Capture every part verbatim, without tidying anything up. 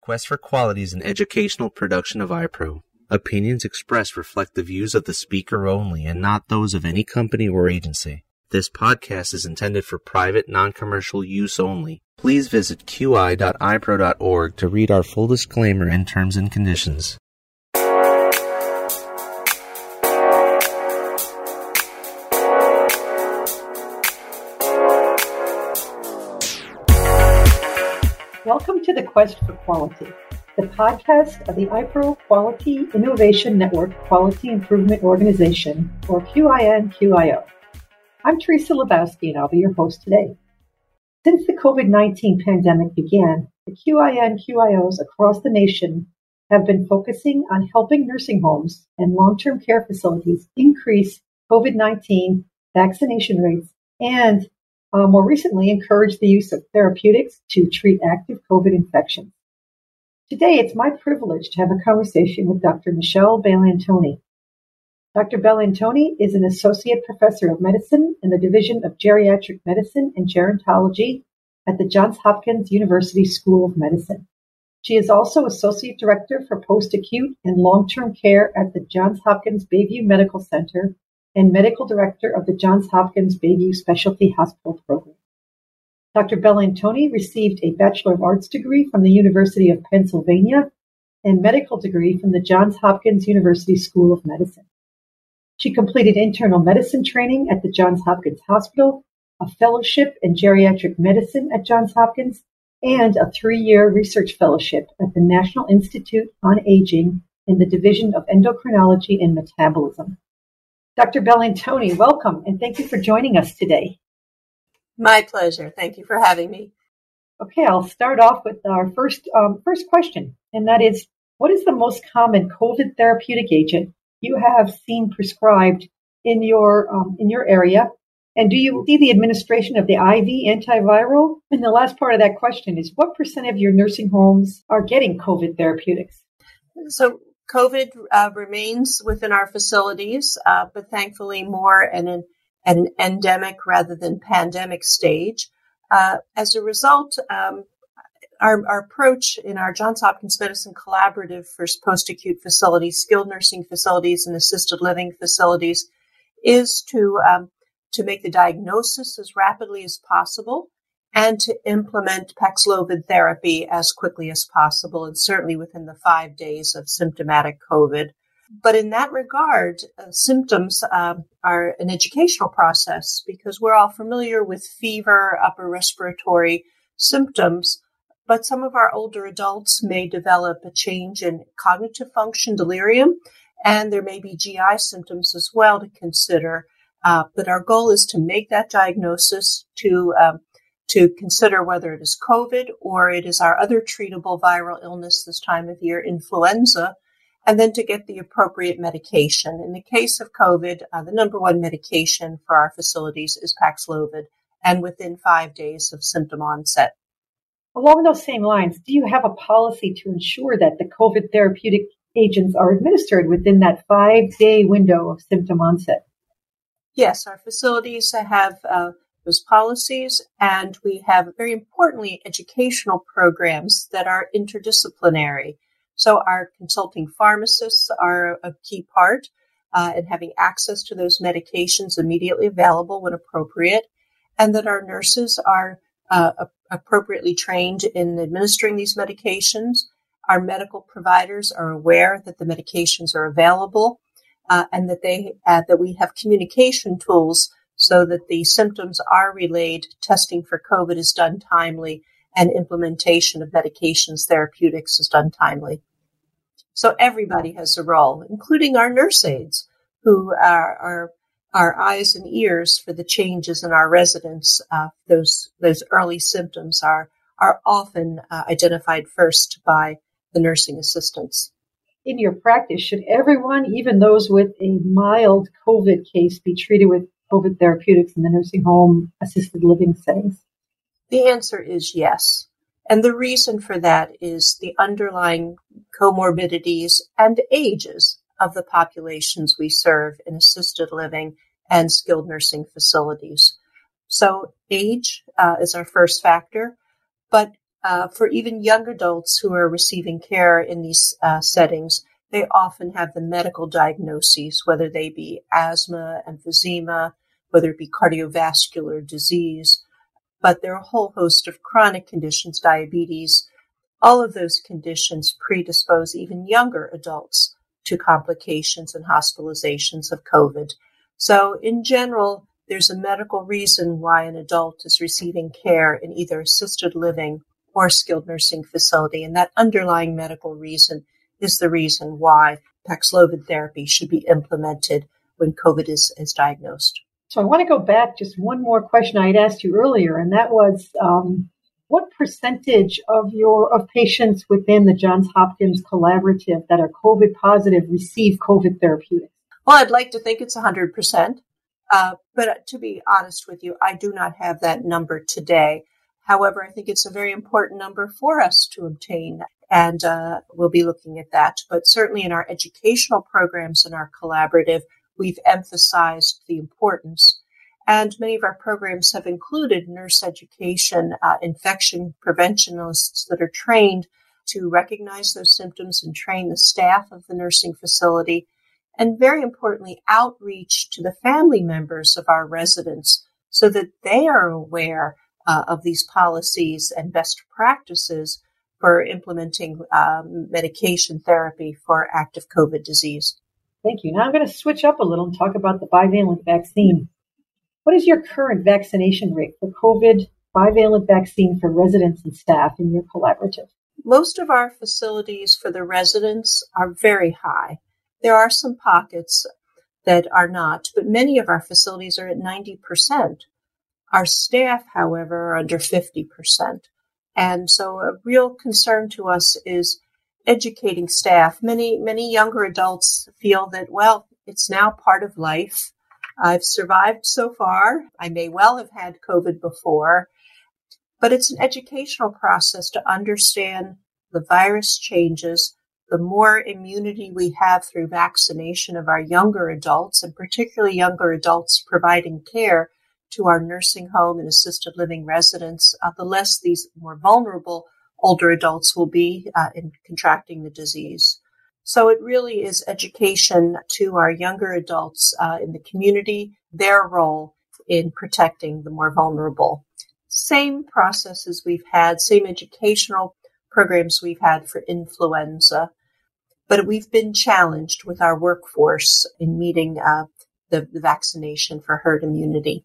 Quest for Quality is an educational production of iPro. Opinions expressed reflect the views of the speaker only and not those of any company or agency. This podcast is intended for private, non-commercial use only. Please visit q i dot i pro dot org to read our full disclaimer and terms and conditions. Welcome to the Quest for Quality, the podcast of the iPro Quality Innovation Network Quality Improvement Organization, or Q I N Q I O. I'm Teresa Lebowski, and I'll be your host today. Since the covid nineteen pandemic began, the Q I N Q I Os across the nation have been focusing on helping nursing homes and long-term care facilities increase covid nineteen vaccination rates and Uh, more recently, encourage the use of therapeutics to treat active COVID infections. Today, it's my privilege to have a conversation with Doctor Michelle Bellantoni. Doctor Bellantoni is an associate professor of medicine in the Division of Geriatric Medicine and Gerontology at the Johns Hopkins University School of Medicine. She is also associate director for post-acute and long-term care at the Johns Hopkins Bayview Medical Center and medical director of the Johns Hopkins Bayview Specialty Hospital Program. Doctor Bellantoni received a Bachelor of Arts degree from the University of Pennsylvania and medical degree from the Johns Hopkins University School of Medicine. She completed internal medicine training at the Johns Hopkins Hospital, a fellowship in geriatric medicine at Johns Hopkins, and a three-year research fellowship at the National Institute on Aging in the Division of Endocrinology and Metabolism. Doctor Bellantoni, welcome, and thank you for joining us today. My pleasure. Thank you for having me. Okay, I'll start off with our first um, first question, and that is, what is the most common COVID therapeutic agent you have seen prescribed in your um, in your area? And do you see the administration of the I V antiviral? And the last part of that question is, what percent of your nursing homes are getting COVID therapeutics? So COVID uh, remains within our facilities, uh, but thankfully more in an, an endemic rather than pandemic stage. Uh, as a result, um, our, our approach in our Johns Hopkins Medicine Collaborative for post-acute facilities, skilled nursing facilities, and assisted living facilities is to um, to make the diagnosis as rapidly as possible and to implement Paxlovid therapy as quickly as possible, and certainly within the five days of symptomatic COVID. But in that regard, uh, symptoms um, are an educational process because we're all familiar with fever, upper respiratory symptoms, but some of our older adults may develop a change in cognitive function, delirium, and there may be G I symptoms as well to consider. Uh, but our goal is to make that diagnosis to um, to consider whether it is COVID or it is our other treatable viral illness this time of year, influenza, and then to get the appropriate medication. In the case of COVID, uh, the number one medication for our facilities is Paxlovid, and within five days of symptom onset. Along those same lines, do you have a policy to ensure that the COVID therapeutic agents are administered within that five-day window of symptom onset? Yes, our facilities have uh, those policies, and we have, very importantly, educational programs that are interdisciplinary. So our consulting pharmacists are a key part uh, in having access to those medications immediately available when appropriate, and that our nurses are uh, appropriately trained in administering these medications. Our medical providers are aware that the medications are available, uh, and that they uh, that we have communication tools so that the symptoms are relayed, testing for COVID is done timely, and implementation of medications, therapeutics is done timely. So everybody has a role, including our nurse aides, who are our, our eyes and ears for the changes in our residents. Uh, those those early symptoms are, are often uh, identified first by the nursing assistants. In your practice, should everyone, even those with a mild COVID case, be treated with COVID therapeutics in the nursing home assisted living settings? The answer is yes. And the reason for that is the underlying comorbidities and ages of the populations we serve in assisted living and skilled nursing facilities. So age uh, is our first factor, but uh, for even young adults who are receiving care in these uh, settings, they often have the medical diagnoses, whether they be asthma, emphysema, whether it be cardiovascular disease, but there are a whole host of chronic conditions, diabetes. All of those conditions predispose even younger adults to complications and hospitalizations of COVID. So in general, there's a medical reason why an adult is receiving care in either assisted living or skilled nursing facility. And that underlying medical reason is the reason why Paxlovid therapy should be implemented when COVID is, is diagnosed. So I want to go back just one more question I had asked you earlier, and that was um, what percentage of your of patients within the Johns Hopkins Collaborative that are COVID positive receive COVID therapeutics? Well, I'd like to think it's one hundred percent. Uh, but to be honest with you, I do not have that number today. However, I think it's a very important number for us to obtain, and uh, we'll be looking at that. But certainly in our educational programs in our collaborative, we've emphasized the importance. And many of our programs have included nurse education, uh, infection preventionists that are trained to recognize those symptoms and train the staff of the nursing facility. And very importantly, outreach to the family members of our residents so that they are aware uh, of these policies and best practices for implementing um, medication therapy for active COVID disease. Thank you. Now I'm going to switch up a little and talk about the bivalent vaccine. What is your current vaccination rate for COVID bivalent vaccine for residents and staff in your collaborative? Most of our facilities for the residents are very high. There are some pockets that are not, but many of our facilities are at ninety percent. Our staff, however, are under fifty percent. And so a real concern to us is educating staff. Many, many younger adults feel that, well, it's now part of life. I've survived so far. I may well have had COVID before, but it's an educational process to understand the virus changes. The more immunity we have through vaccination of our younger adults, and particularly younger adults providing care to our nursing home and assisted living residents, uh, the less these more vulnerable older adults will be uh, in contracting the disease. So it really is education to our younger adults uh, in the community, their role in protecting the more vulnerable. Same processes we've had, same educational programs we've had for influenza, but we've been challenged with our workforce in meeting uh, the, the vaccination for herd immunity.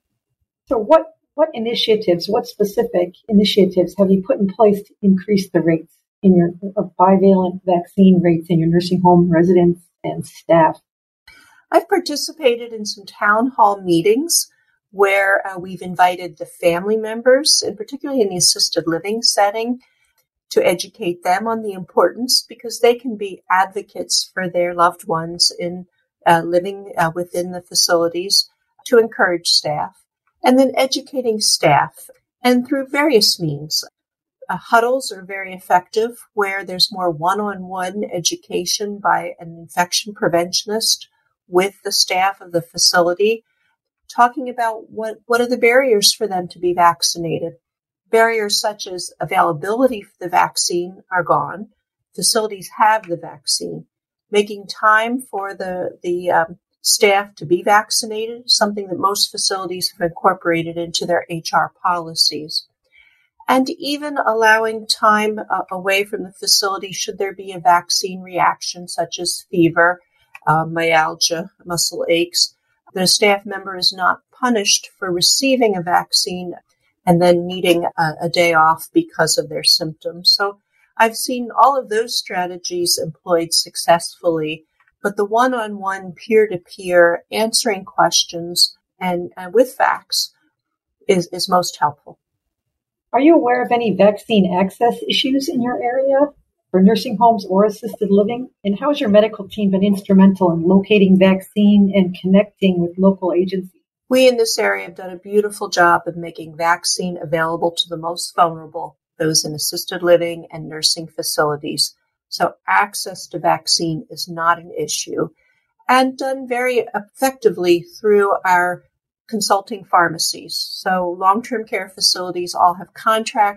So what, what initiatives, what specific initiatives have you put in place to increase the rates in your of bivalent vaccine rates in your nursing home residents and staff? I've participated in some town hall meetings where uh, we've invited the family members, and particularly in the assisted living setting, to educate them on the importance, because they can be advocates for their loved ones in uh, living uh, within the facilities, to encourage staff, and then educating staff, and through various means. Uh, huddles are very effective where there's more one-on-one education by an infection preventionist with the staff of the facility, talking about what, what are the barriers for them to be vaccinated. Barriers such as availability for the vaccine are gone. Facilities have the vaccine. Making time for the, the um, staff to be vaccinated, something that most facilities have incorporated into their H R policies. And even allowing time uh, away from the facility should there be a vaccine reaction such as fever, uh, myalgia, muscle aches. The staff member is not punished for receiving a vaccine and then needing a, a day off because of their symptoms. So I've seen all of those strategies employed successfully, but the one-on-one, peer-to-peer answering questions and, and with facts is, is most helpful. Are you aware of any vaccine access issues in your area for nursing homes or assisted living? And how has your medical team been instrumental in locating vaccine and connecting with local agencies? We in this area have done a beautiful job of making vaccine available to the most vulnerable, those in assisted living and nursing facilities. So access to vaccine is not an issue, and done very effectively through our consulting pharmacies. So long-term care facilities all have contracts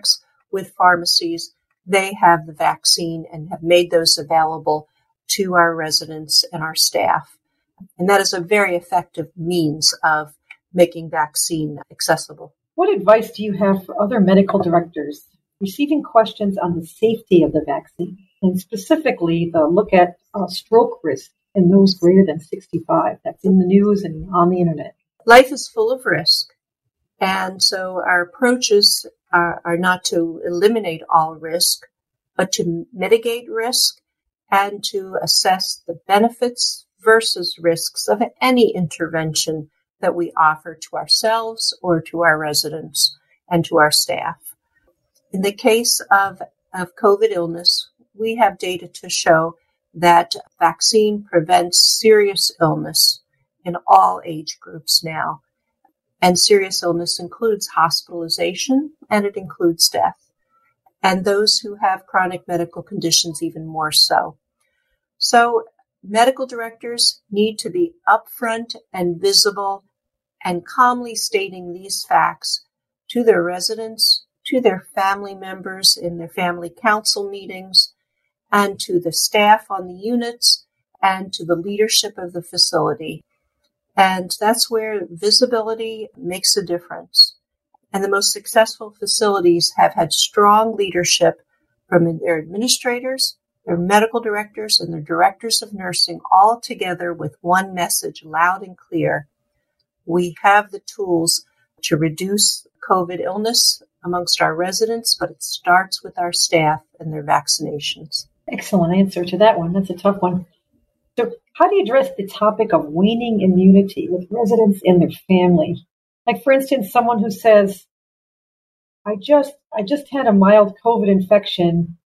with pharmacies, they have the vaccine and have made those available to our residents and our staff. And that is a very effective means of making vaccine accessible. What advice do you have for other medical directors receiving questions on the safety of the vaccine, and specifically the look at uh, stroke risk in those greater than sixty-five? That's in the news and on the internet. Life is full of risk. And so our approaches are, are not to eliminate all risk, but to mitigate risk and to assess the benefits versus risks of any intervention that we offer to ourselves or to our residents and to our staff. In the case of, of COVID illness, we have data to show that vaccine prevents serious illness in all age groups now. And serious illness includes hospitalization and it includes death. And those who have chronic medical conditions even more so. So medical directors need to be upfront and visible and calmly stating these facts to their residents, to their family members in their family council meetings, and to the staff on the units, and to the leadership of the facility. And that's where visibility makes a difference. And the most successful facilities have had strong leadership from their administrators, their medical directors, and their directors of nursing all together with one message, loud and clear. We have the tools to reduce COVID illness amongst our residents, but it starts with our staff and their vaccinations. Excellent answer to that one. That's a tough one. So how do you address the topic of waning immunity with residents and their family? Like, for instance, someone who says, I just I just had a mild COVID infection.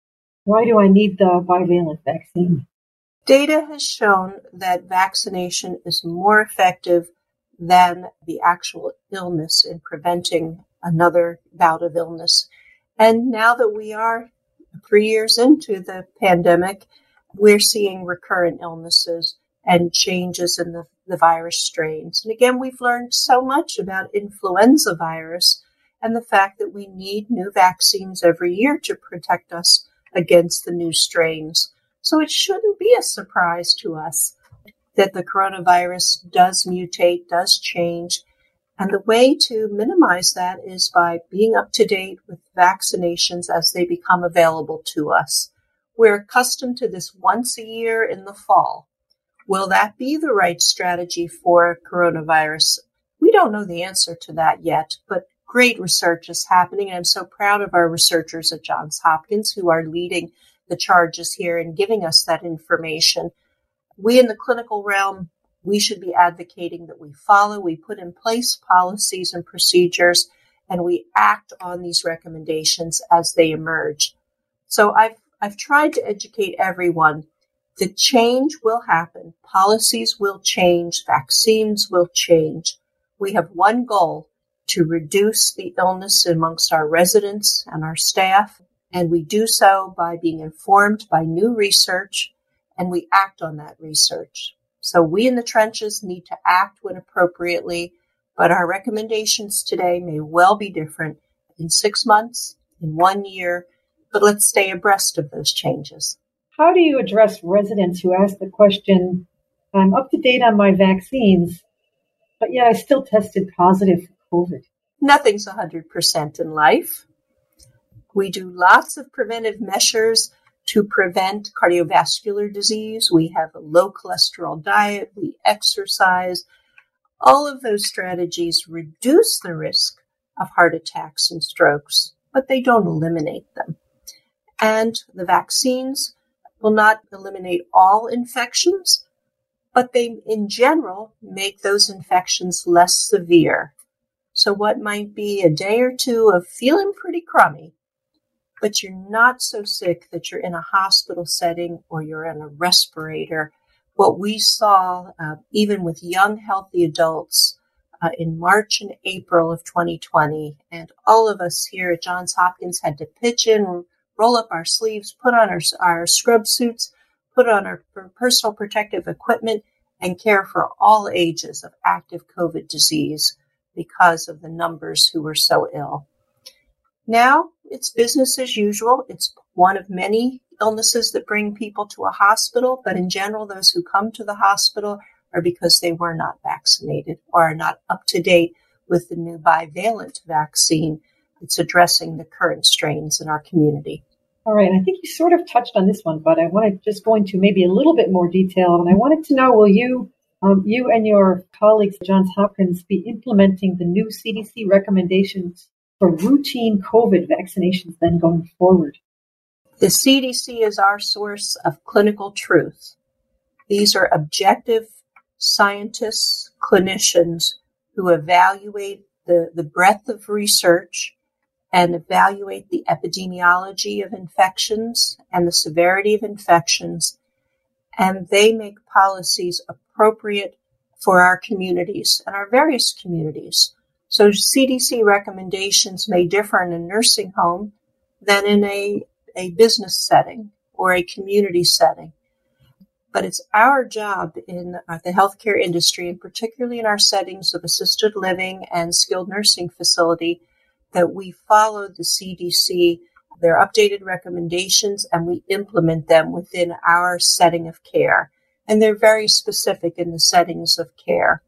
Why do I need the bivalent vaccine? Data has shown that vaccination is more effective than the actual illness in preventing another bout of illness. And now that we are three years into the pandemic, we're seeing recurrent illnesses and changes in the, the virus strains. And again, we've learned so much about influenza virus and the fact that we need new vaccines every year to protect us against the new strains. So it shouldn't be a surprise to us that the coronavirus does mutate, does change. And the way to minimize that is by being up to date with vaccinations as they become available to us. We're accustomed to this once a year in the fall. Will that be the right strategy for coronavirus? We don't know the answer to that yet, but great research is happening. And I'm so proud of our researchers at Johns Hopkins who are leading the charges here and giving us that information. We in the clinical realm, we should be advocating that we follow, we put in place policies and procedures, and we act on these recommendations as they emerge. So I've I've tried to educate everyone that change will happen. Policies will change. Vaccines will change. We have one goal, to reduce the illness amongst our residents and our staff. And we do so by being informed by new research, and we act on that research. So we in the trenches need to act when appropriately, but our recommendations today may well be different in six months, in one year, but let's stay abreast of those changes. How do you address residents who ask the question, I'm up to date on my vaccines, but yet I still tested positive for COVID? Nothing's one hundred percent in life. We do lots of preventive measures to prevent cardiovascular disease. We have a low cholesterol diet. We exercise. All of those strategies reduce the risk of heart attacks and strokes, but they don't eliminate them. And the vaccines will not eliminate all infections, but they, in general, make those infections less severe. So what might be a day or two of feeling pretty crummy, but you're not so sick that you're in a hospital setting or you're in a respirator. What we saw, uh, even with young, healthy adults uh, in March and April of twenty twenty, and all of us here at Johns Hopkins had to pitch in, roll up our sleeves, put on our, our scrub suits, put on our personal protective equipment, and care for all ages of active COVID disease because of the numbers who were so ill. Now it's business as usual. It's one of many illnesses that bring people to a hospital, but in general, those who come to the hospital are because they were not vaccinated or are not up to date with the new bivalent vaccine that's addressing the current strains in our community. All right. I think you sort of touched on this one, but I want to just go into maybe a little bit more detail. And I wanted to know, will you, um, you and your colleagues at Johns Hopkins be implementing the new C D C recommendations for routine COVID vaccinations then going forward? The C D C is our source of clinical truth. These are objective scientists, clinicians who evaluate the, the breadth of research and evaluate the epidemiology of infections and the severity of infections, and they make policies appropriate for our communities and our various communities. So C D C recommendations may differ in a nursing home than in a, a business setting or a community setting. But it's our job in the healthcare industry, and particularly in our settings of assisted living and skilled nursing facility, that we follow the C D C, their updated recommendations, and we implement them within our setting of care. And they're very specific in the settings of care.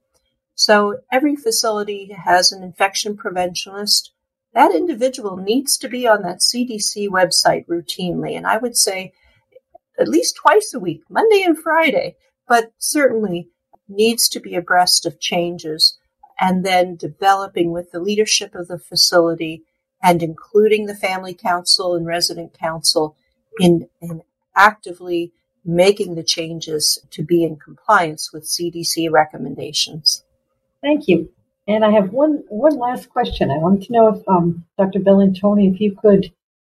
So every facility has an infection preventionist. That individual needs to be on that C D C website routinely. And I would say at least twice a week, Monday and Friday, but certainly needs to be abreast of changes, and then developing with the leadership of the facility and including the family council and resident council in, in actively making the changes to be in compliance with C D C recommendations. Thank you. And I have one, one last question. I wanted to know if um, Doctor Bellantoni, if you could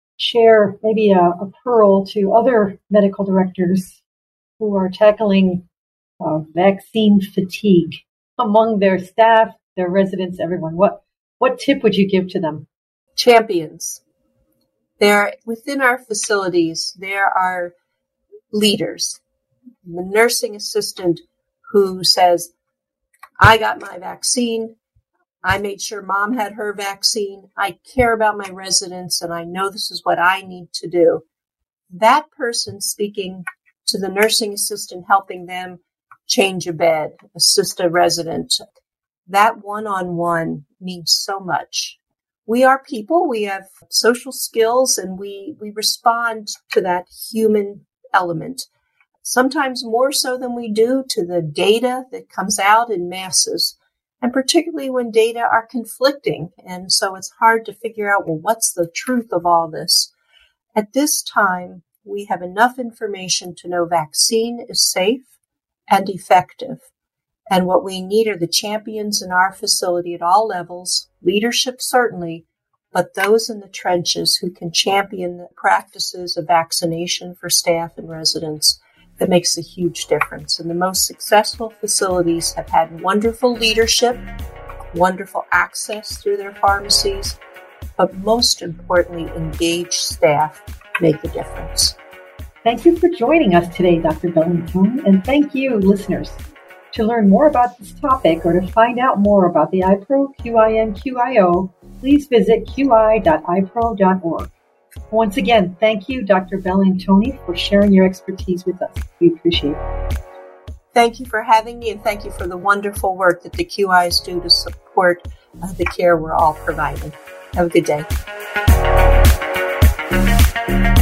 share maybe a, a pearl to other medical directors who are tackling uh, vaccine fatigue among their staff, their residents, everyone. What what tip would you give to them? Champions. There, within our facilities, there are leaders. The nursing assistant who says, I got my vaccine. I made sure mom had her vaccine. I care about my residents, and I know this is what I need to do. That person speaking to the nursing assistant, helping them change a bed, assist a resident, that one-on-one means so much. We are people. We have social skills, and we, we respond to that human element, sometimes more so than we do to the data that comes out in masses. And particularly when data are conflicting. And so it's hard to figure out, well, what's the truth of all this? At this time, we have enough information to know vaccine is safe and effective. And what we need are the champions in our facility at all levels, leadership certainly, but those in the trenches who can champion the practices of vaccination for staff and residents. That makes a huge difference. And the most successful facilities have had wonderful leadership, wonderful access through their pharmacies, but most importantly, engaged staff make the difference. Thank you for joining us today, Doctor Bellantoni, and thank you, listeners. To learn more about this topic or to find out more about the iPro Q I N Q I O, please visit Q I dot I P R O dot org. Once again, thank you, Doctor Bellantoni, for sharing your expertise with us. We appreciate it. Thank you for having me, and thank you for the wonderful work that the Q Is do to support uh, the care we're all providing. Have a good day.